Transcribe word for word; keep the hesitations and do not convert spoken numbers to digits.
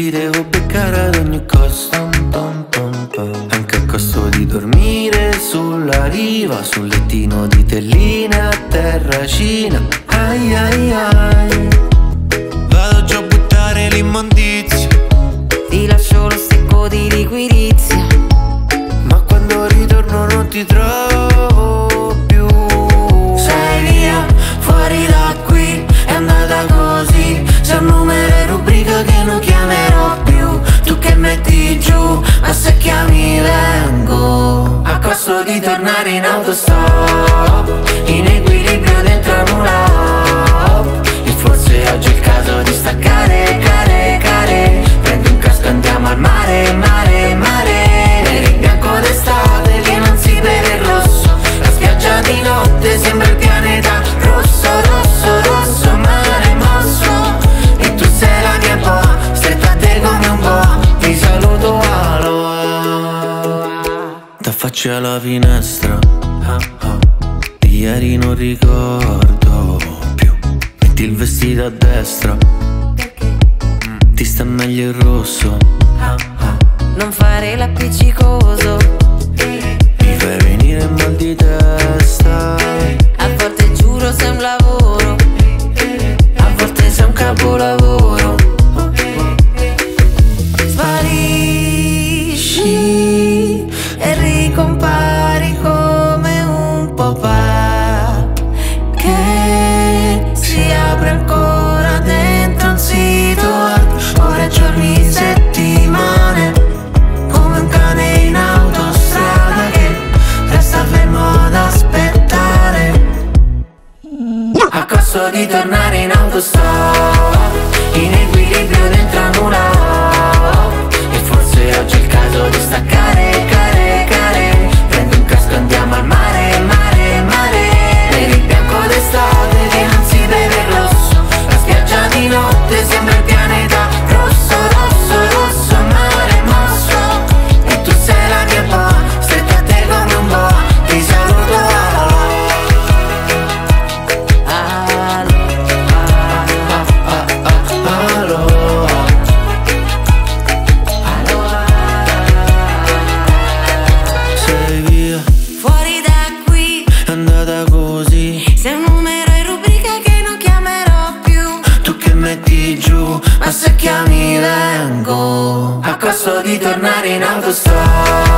ti devo beccare ad ogni costo, anche a costo di dormire sulla riva, sul lettino di telline a terracina. Ai ai ai, vado già a buttare l'immondizia, ti lascio lo stecco di liquirizia, ma quando ritorno non ti trovo più. sei via, fuori da qui, è andata così. C'è un numero e rubrica che non chiamerò più. Tu che metti giù, ma se chiami vengo, a costo di tornare in autostop, in equilibrio dentro un up. E forse oggi è il caso di staccare, care, care. Prendi un casco e andiamo al mare, mare, mare. Per il bianco d'estate che non si beve il rosso, la spiaggia di notte sembra il pianeta rosso, rosso, rosso, mare mosso. E tu sei la mia boa, stretta a te come un boa. Ti saluto, aloha. T'affacci alla finestra, ah, ah. Di ieri non ricordo più. Metti il vestito a destra, mm. Ti sta meglio il rosso, ah, ah. non fare l'appiccicoso, mi fai venire mal di testa. a volte giuro sei un lavoro, a volte sei un capolavoro. Sparisci e ricompari come un papà che si apre ancora dentro un sito art. Ore, giorni, settimane, come un cane in autostrada che resta fermo ad aspettare, A costo di tornare in autostop, in equilibrio dentro una up. E forse oggi è il caso di staccare, care, care. Prendi un casco e andiamo al mare, mare, mare. Per il bianco d'estate che non si beve il rosso, la spiaggia di notte sembra il pianeta rosso, rosso, rosso, mare mosso. E tu sei la mia boa, stretta a te come un boa. Ti saluto, aloha. Sei via, fuori da qui, è andata così. sei un numero in rubrica che non chiamerò più. Tu che metti giù, ma se chiami vengo, a costo di tornare in autostop.